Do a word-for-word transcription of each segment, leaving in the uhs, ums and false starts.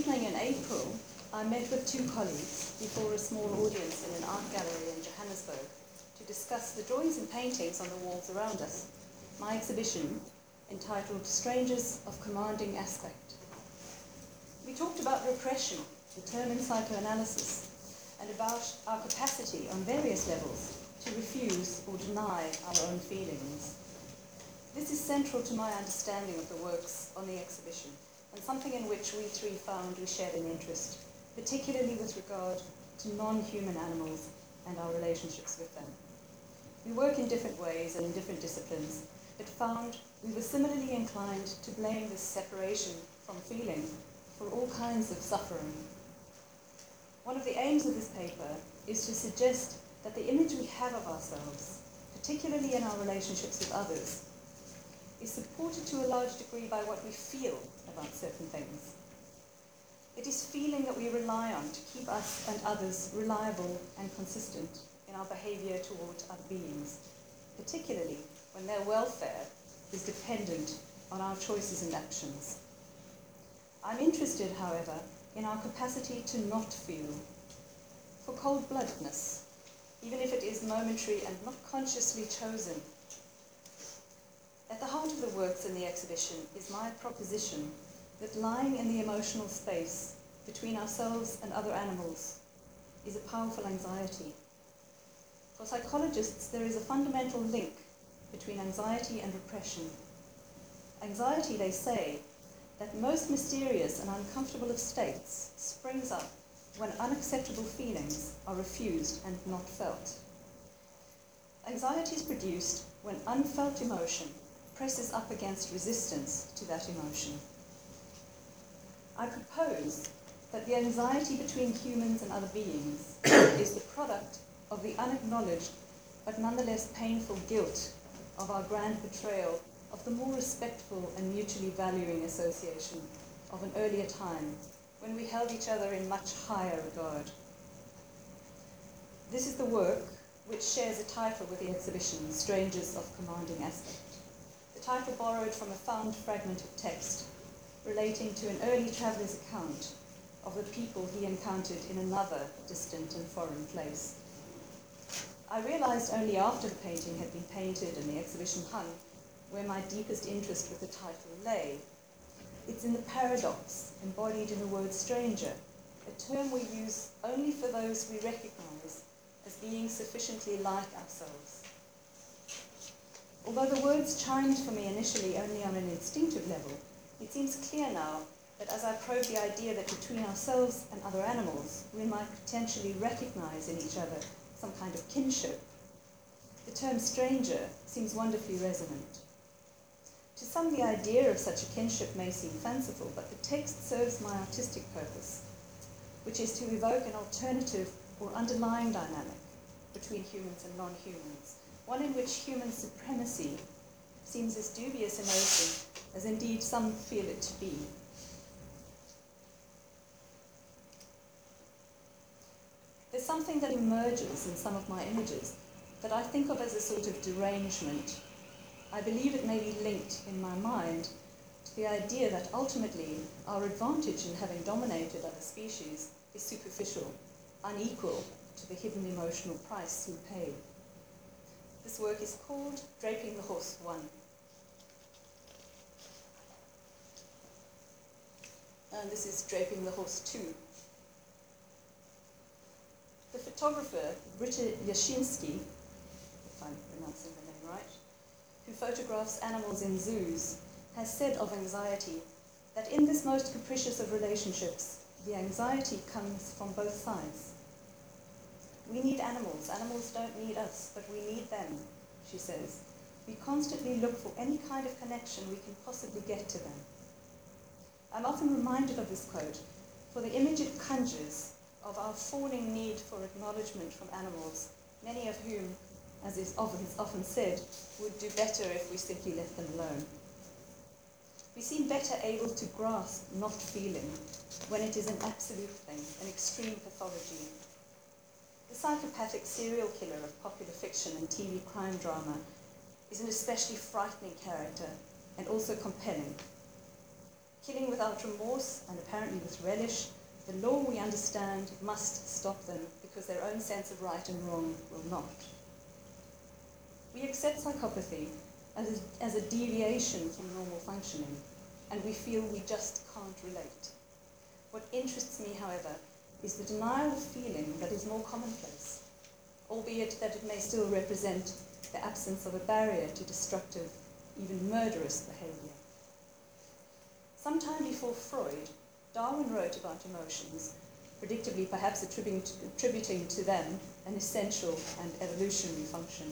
evening in April, I met with two colleagues before a small audience in an art gallery in Johannesburg to discuss the drawings and paintings on the walls around us, my exhibition entitled Strangers of Commanding Aspect. We talked about repression, the term in psychoanalysis, and about our capacity on various levels to refuse or deny our own feelings. This is central to my understanding of the works on the exhibition, and something in which we three found we shared an interest, particularly with regard to non-human animals and our relationships with them. We work in different ways and in different disciplines, but found we were similarly inclined to blame this separation from feeling for all kinds of suffering. One of the aims of this paper is to suggest that the image we have of ourselves, particularly in our relationships with others, is supported to a large degree by what we feel about certain things. It is feeling that we rely on to keep us and others reliable and consistent in our behavior towards other beings, particularly when their welfare is dependent on our choices and actions. I'm interested, however, in our capacity to not feel, for cold-bloodedness, even if it is momentary and not consciously chosen. At the heart of the works in the exhibition is my proposition that lying in the emotional space between ourselves and other animals is a powerful anxiety. For psychologists, there is a fundamental link between anxiety and repression. Anxiety, they say, that most mysterious and uncomfortable of states springs up when unacceptable feelings are refused and not felt. Anxiety is produced when unfelt emotion presses up against resistance to that emotion. I propose that the anxiety between humans and other beings is the product of the unacknowledged but nonetheless painful guilt of our grand betrayal of the more respectful and mutually valuing association of an earlier time when we held each other in much higher regard. This is the work which shares a title with the exhibition, Strangers of Commanding Aspect. The title borrowed from a found fragment of text relating to an early traveller's account of the people he encountered in another distant and foreign place. I realized only after the painting had been painted and the exhibition hung where my deepest interest with the title lay. It's in the paradox embodied in the word stranger, a term we use only for those we recognize as being sufficiently like ourselves. Although the words chimed for me initially only on an instinctive level, it seems clear now that as I probe the idea that between ourselves and other animals, we might potentially recognize in each other some kind of kinship, the term stranger seems wonderfully resonant. To some, the idea of such a kinship may seem fanciful, but the text serves my artistic purpose, which is to evoke an alternative or underlying dynamic between humans and non-humans, one in which human supremacy seems as dubious a notion as indeed some feel it to be. There's something that emerges in some of my images that I think of as a sort of derangement. I believe it may be linked in my mind to the idea that ultimately our advantage in having dominated other species is superficial, unequal to the hidden emotional price we pay. This work is called Draping the Horse One. And this is Draping the Horse Two. The photographer, Britta Jashinsky, if I'm pronouncing the name right, who photographs animals in zoos, has said of anxiety that in this most capricious of relationships, the anxiety comes from both sides. We need animals. Animals don't need us, but we need them, she says. We constantly look for any kind of connection we can possibly get to them. I'm often reminded of this quote for the image it conjures of our fawning need for acknowledgement from animals, many of whom, as is often, often said, would do better if we simply left them alone. We seem better able to grasp not feeling when it is an absolute thing, an extreme pathology. The psychopathic serial killer of popular fiction and T V crime drama is an especially frightening character and also compelling. Killing without remorse and apparently with relish, the law we understand must stop them because their own sense of right and wrong will not. We accept psychopathy as a, as a deviation from normal functioning, and we feel we just can't relate. What interests me, however, is the denial of feeling that is more commonplace, albeit that it may still represent the absence of a barrier to destructive, even murderous behavior. Sometime before Freud, Darwin wrote about emotions, predictably perhaps attributing, attributing to them an essential and evolutionary function.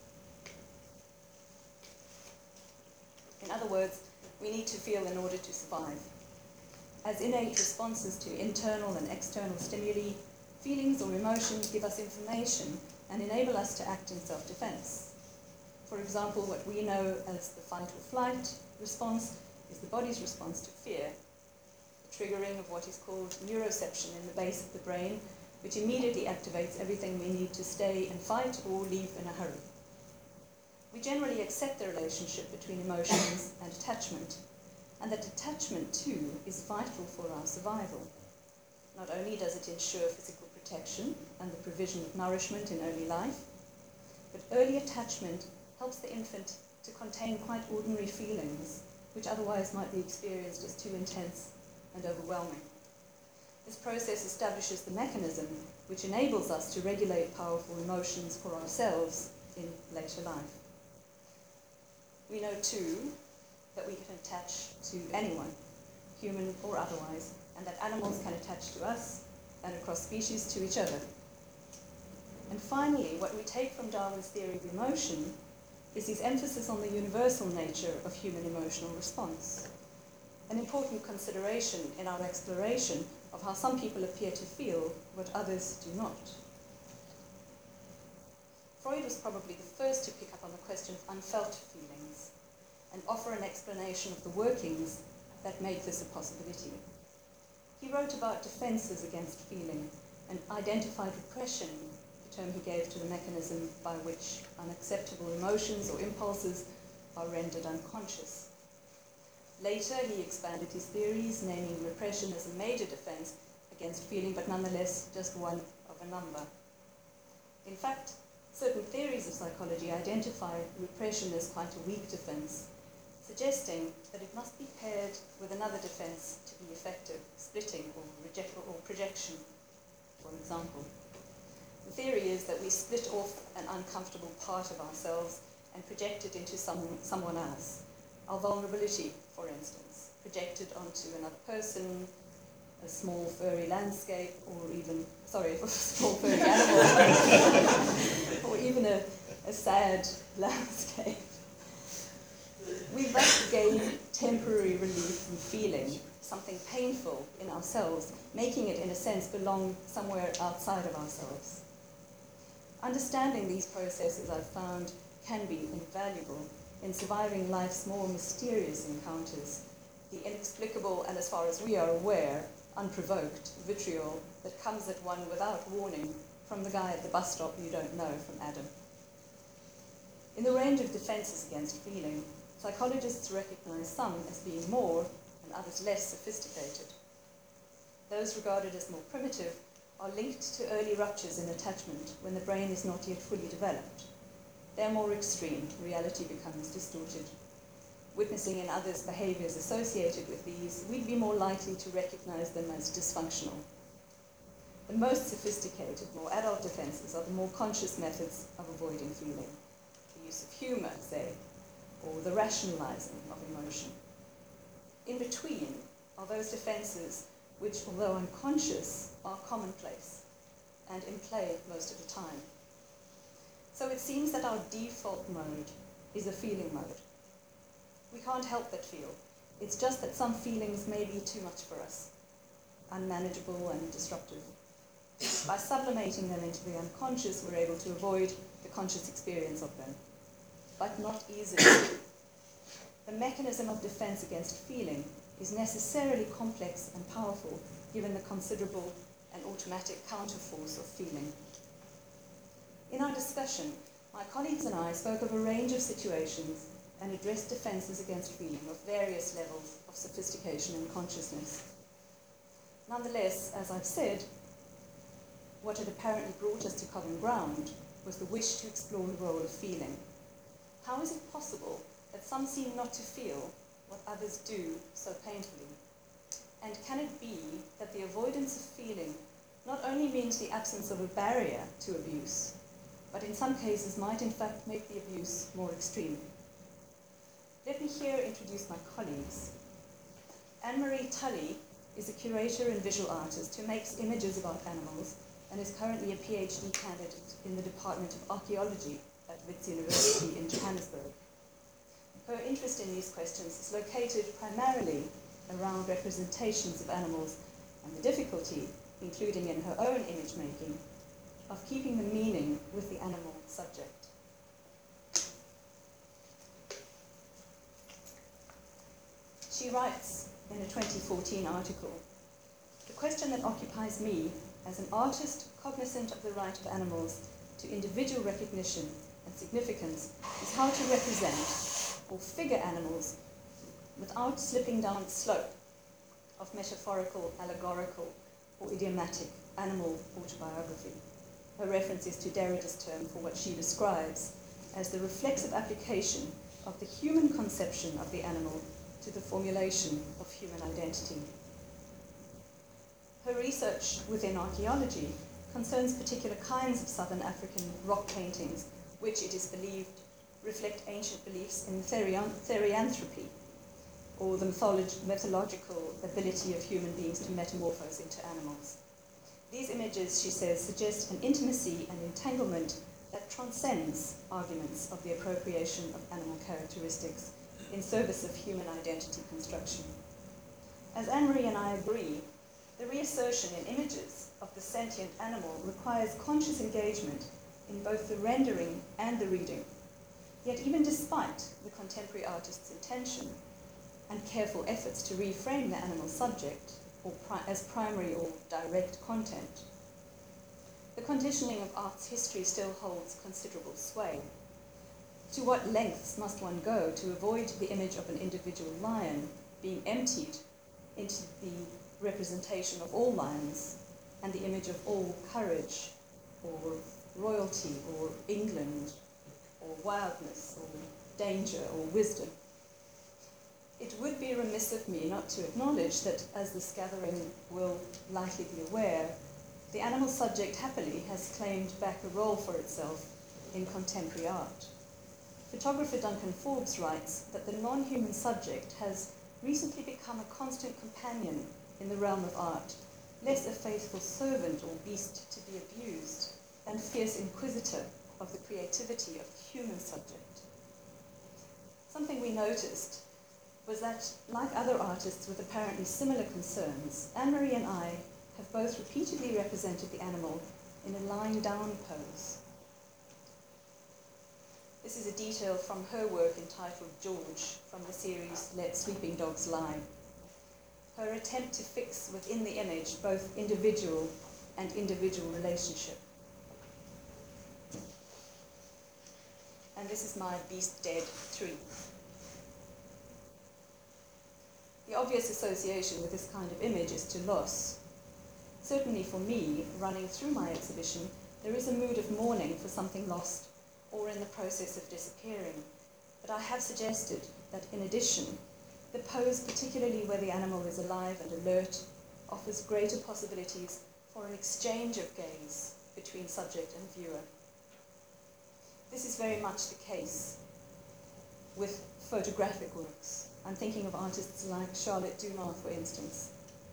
In other words, we need to feel in order to survive. As innate responses to internal and external stimuli, feelings or emotions give us information and enable us to act in self-defense. For example, what we know as the fight or flight response is the body's response to fear, the triggering of what is called neuroception in the base of the brain, which immediately activates everything we need to stay and fight or leave in a hurry. We generally accept the relationship between emotions and attachment, and that attachment, too, is vital for our survival. Not only does it ensure physical protection and the provision of nourishment in early life, but early attachment helps the infant to contain quite ordinary feelings, which otherwise might be experienced as too intense and overwhelming. This process establishes the mechanism which enables us to regulate powerful emotions for ourselves in later life. We know, too, that we can attach to anyone, human or otherwise, and that animals can attach to us and across species to each other. And finally, what we take from Darwin's theory of emotion is his emphasis on the universal nature of human emotional response, an important consideration in our exploration of how some people appear to feel what others do not. Freud was probably the first to pick up on the question of unfelt feelings and offer an explanation of the workings that make this a possibility. He wrote about defenses against feeling and identified repression, the term he gave to the mechanism by which unacceptable emotions or impulses are rendered unconscious. Later, he expanded his theories, naming repression as a major defense against feeling, but nonetheless just one of a number. In fact, certain theories of psychology identify repression as quite a weak defense, suggesting that it must be paired with another defense to be effective, splitting or, reject or projection, for example. The theory is that we split off an uncomfortable part of ourselves and project it into some, someone else. Our vulnerability, for instance, projected onto another person, a small furry landscape, or even, sorry, a small furry animal, or even a, a sad landscape. We thus gain temporary relief from feeling something painful in ourselves, making it, in a sense, belong somewhere outside of ourselves. Understanding these processes, I've found, can be invaluable in surviving life's more mysterious encounters, the inexplicable and, as far as we are aware, unprovoked vitriol that comes at one without warning from the guy at the bus stop you don't know from Adam. In the range of defenses against feeling, psychologists recognize some as being more and others less sophisticated. Those regarded as more primitive are linked to early ruptures in attachment when the brain is not yet fully developed. They are more extreme, reality becomes distorted. Witnessing in others behaviors associated with these, we'd be more likely to recognize them as dysfunctional. The most sophisticated, more adult defenses are the more conscious methods of avoiding feeling. The use of humor, say, or the rationalizing of emotion. In between are those defenses which, although unconscious, are commonplace and in play most of the time. So it seems that our default mode is a feeling mode. We can't help but feel. It's just that some feelings may be too much for us, unmanageable and disruptive. By sublimating them into the unconscious, we're able to avoid the conscious experience of them, but not easily. The mechanism of defense against feeling is necessarily complex and powerful, given the considerable and automatic counterforce of feeling. In our discussion, my colleagues and I spoke of a range of situations and addressed defences against feeling of various levels of sophistication and consciousness. Nonetheless, as I've said, what had apparently brought us to common ground was the wish to explore the role of feeling. How is it possible that some seem not to feel what others do so painfully? And can it be that the avoidance of feeling not only means the absence of a barrier to abuse, but in some cases might in fact make the abuse more extreme? Let me here introduce my colleagues. Anne-Marie Tully is a curator and visual artist who makes images about animals and is currently a PhD candidate in the Department of Archaeology at Wits University in Johannesburg. Her interest in these questions is located primarily around representations of animals and the difficulty, including in her own image making, of keeping the meaning with the animal subject. She writes in a twenty fourteen article, "The question that occupies me as an artist cognizant of the right of animals to individual recognition and significance is how to represent or figure animals without slipping down the slope of metaphorical, allegorical, or idiomatic animal autobiography." Her reference is to Derrida's term for what she describes as the reflexive application of the human conception of the animal to the formulation of human identity. Her research within archaeology concerns particular kinds of southern African rock paintings, which it is believed reflect ancient beliefs in therianthropy, or the mytholog- mythological ability of human beings to metamorphose into animals. These images, she says, suggest an intimacy and entanglement that transcends arguments of the appropriation of animal characteristics in service of human identity construction. As Anne-Marie and I agree, the reassertion in images of the sentient animal requires conscious engagement in both the rendering and the reading. Yet even despite the contemporary artist's intention and careful efforts to reframe the animal subject or pri- as primary or direct content, the conditioning of art's history still holds considerable sway. To what lengths must one go to avoid the image of an individual lion being emptied into the representation of all lions and the image of all courage or royalty or England or wildness or danger or wisdom? It would be remiss of me not to acknowledge that, as this gathering will likely be aware, the animal subject happily has claimed back a role for itself in contemporary art. Photographer Duncan Forbes writes that the non-human subject has recently become a constant companion in the realm of art, less a faithful servant or beast to be abused, and fierce inquisitor of the creativity of the human subject. Something we noticed was that, like other artists with apparently similar concerns, Anne-Marie and I have both repeatedly represented the animal in a lying down pose. This is a detail from her work entitled George, from the series Let Sleeping Dogs Lie. Her attempt to fix within the image both individual and individual relationship. And this is my Beast Dead three. The obvious association with this kind of image is to loss. Certainly for me, running through my exhibition, there is a mood of mourning for something lost or in the process of disappearing. But I have suggested that in addition, the pose, particularly where the animal is alive and alert, offers greater possibilities for an exchange of gaze between subject and viewer. This is very much the case with photographic works. I'm thinking of artists like Charlotte Dumas, for instance.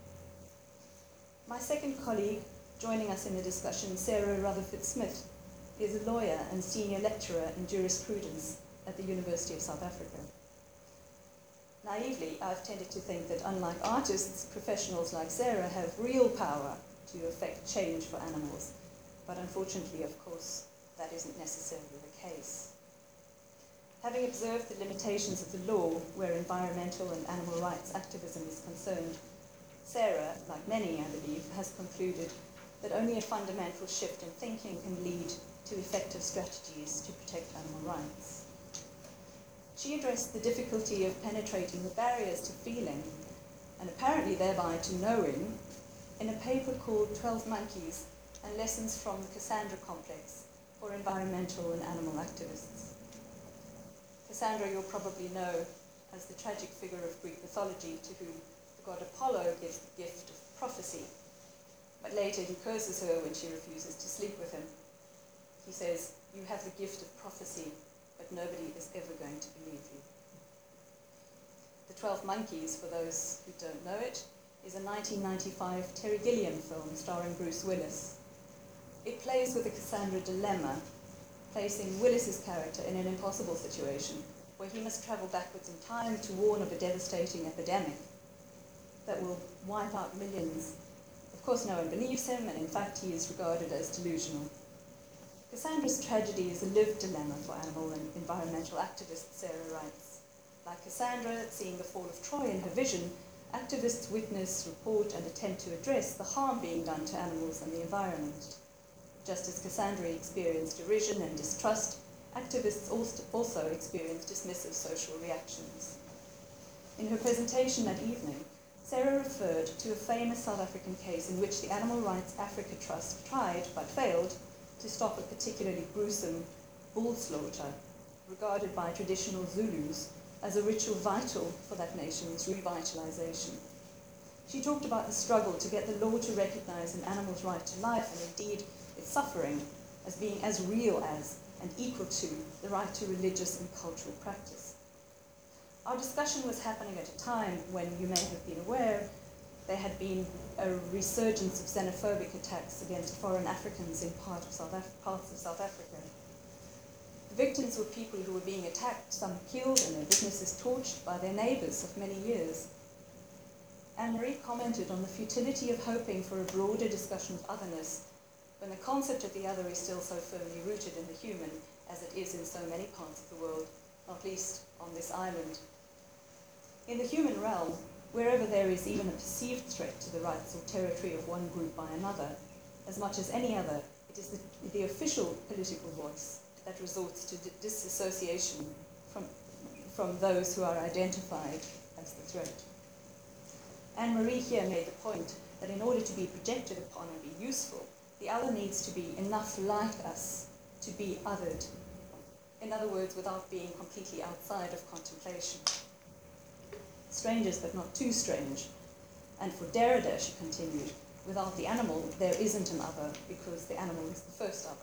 My second colleague joining us in the discussion, Sarah Rutherford-Smith, is a lawyer and senior lecturer in jurisprudence at the University of South Africa. Naively, I've tended to think that unlike artists, professionals like Sarah have real power to effect change for animals. But unfortunately, of course, that isn't necessarily the case. Having observed the limitations of the law where environmental and animal rights activism is concerned, Sarah, like many, I believe, has concluded that only a fundamental shift in thinking can lead to effective strategies to protect animal rights. she addressed the difficulty of penetrating the barriers to feeling, and apparently thereby to knowing, in a paper called twelve Monkeys and Lessons from the Cassandra Complex for Environmental and Animal Activists. Cassandra you'll probably know as the tragic figure of Greek mythology to whom the god Apollo gives the gift of prophecy, but later he curses her when she refuses to sleep with him. He says, "You have the gift of prophecy, but nobody is ever going to believe you." The twelve Monkeys, for those who don't know it, is a nineteen ninety-five Terry Gilliam film starring Bruce Willis. It plays with the Cassandra dilemma, placing Willis's character in an impossible situation where he must travel backwards in time to warn of a devastating epidemic that will wipe out millions. Of course, no one believes him, and in fact, he is regarded as delusional. Cassandra's tragedy is a lived dilemma for animal and environmental activist Sarah writes. Like Cassandra, seeing the fall of Troy in her vision, activists witness, report, and attempt to address the harm being done to animals and the environment. Just as Cassandra experienced derision and distrust, activists also experience dismissive social reactions. In her presentation that evening, Sarah referred to a famous South African case in which the Animal Rights Africa Trust tried, but failed, to stop a particularly gruesome bull slaughter, regarded by traditional Zulus as a ritual vital for that nation's revitalization. She talked about the struggle to get the law to recognize an animal's right to life, and indeed its suffering, as being as real as and equal to the right to religious and cultural practice. Our discussion was happening at a time when, you may have been aware, there had been a resurgence of xenophobic attacks against foreign Africans in part of South Af- parts of South Africa. The victims were people who were being attacked, some killed, and their businesses torched by their neighbours of many years. Anne-Marie commented on the futility of hoping for a broader discussion of otherness when the concept of the other is still so firmly rooted in the human, as it is in so many parts of the world, not least on this island. In the human realm, wherever there is even a perceived threat to the rights or territory of one group by another, as much as any other, it is the, the official political voice that resorts to di- disassociation from, from those who are identified as the threat. Anne-Marie here made the point that in order to be projected upon and be useful, the other needs to be enough like us to be othered. In other words, without being completely outside of contemplation. Strangers, but not too strange. And for Derrida, she continued, without the animal, there isn't an other, because the animal is the first other.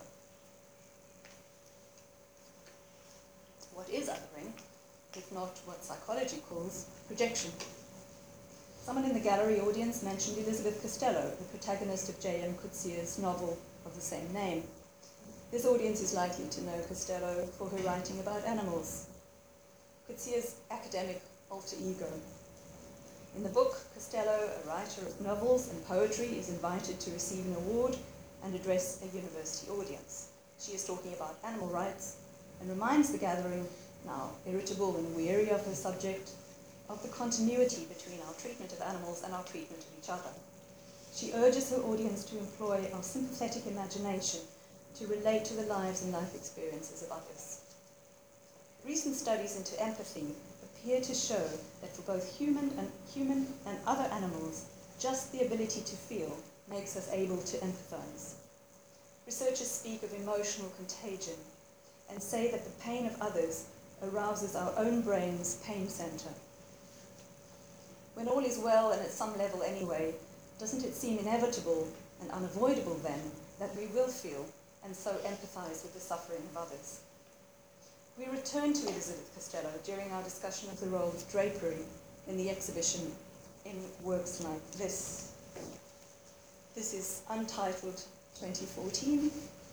What is othering, if not what psychology calls projection? Someone in the gallery audience mentioned Elizabeth Costello, the protagonist of J M Coetzee's novel of the same name. This audience is likely to know Costello for her writing about animals. Coetzee's academic alter ego. In the book, Costello, a writer of novels and poetry, is invited to receive an award and address a university audience. She is talking about animal rights and reminds the gathering, now irritable and weary of her subject, of the continuity between our treatment of animals and our treatment of each other. She urges her audience to employ our sympathetic imagination to relate to the lives and life experiences of others. Recent studies into empathy appear to show that for both human and human and other animals, just the ability to feel makes us able to empathize. Researchers speak of emotional contagion and say that the pain of others arouses our own brain's pain center. When all is well, and at some level anyway, doesn't it seem inevitable and unavoidable then that we will feel and so empathize with the suffering of others? We return to Elizabeth Costello during our discussion of the role of drapery in the exhibition in works like this. This is Untitled twenty fourteen,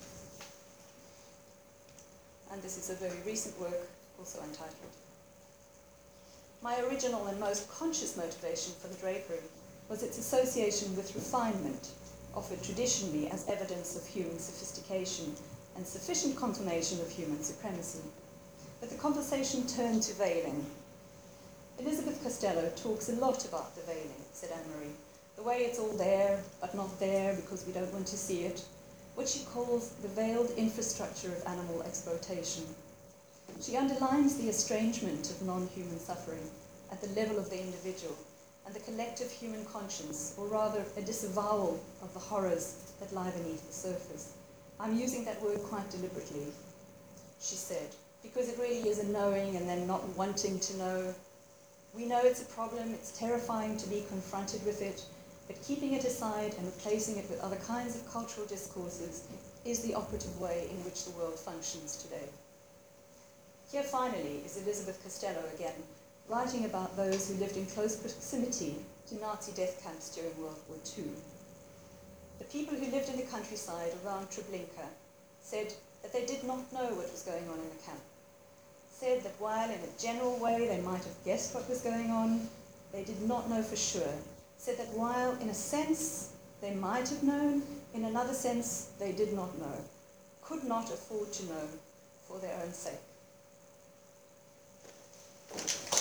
and this is a very recent work, also untitled. My original and most conscious motivation for the drapery was its association with refinement, offered traditionally as evidence of human sophistication and sufficient confirmation of human supremacy. But the conversation turned to veiling. Elizabeth Costello talks a lot about the veiling, said Anne-Marie, the way it's all there, but not there because we don't want to see it, what she calls the veiled infrastructure of animal exploitation. She underlines the estrangement of non-human suffering at the level of the individual and the collective human conscience, or rather a disavowal of the horrors that lie beneath the surface. I'm using that word quite deliberately, she said, because it really is a knowing and then not wanting to know. We know it's a problem, it's terrifying to be confronted with it, but keeping it aside and replacing it with other kinds of cultural discourses is the operative way in which the world functions today. Here finally is Elizabeth Costello again, writing about those who lived in close proximity to Nazi death camps during World War Two. The people who lived in the countryside around Treblinka said that they did not know what was going on in the camp, said that while in a general way they might have guessed what was going on, they did not know for sure, said that while in a sense they might have known, in another sense they did not know, could not afford to know for their own sake.